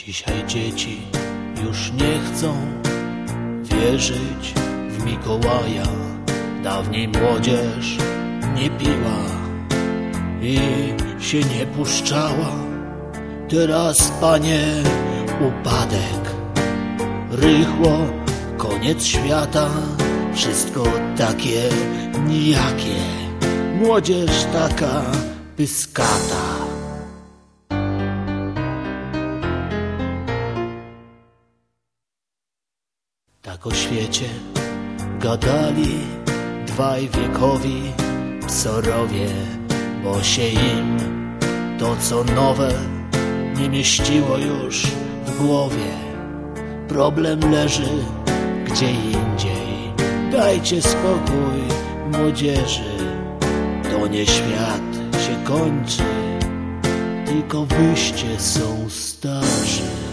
Dzisiaj dzieci już nie chcą wierzyć w Mikołaja. Dawniej młodzież nie piła i się nie puszczała. Teraz, panie, upadek, rychło, koniec świata. Wszystko takie nijakie, młodzież taka pyskata. Tak o świecie gadali dwaj wiekowi psorowie, bo się im to co nowe nie mieściło już w głowie. Problem leży gdzie indziej. Dajcie spokój młodzieży. To nie świat się kończy, tylko wyście są starzy.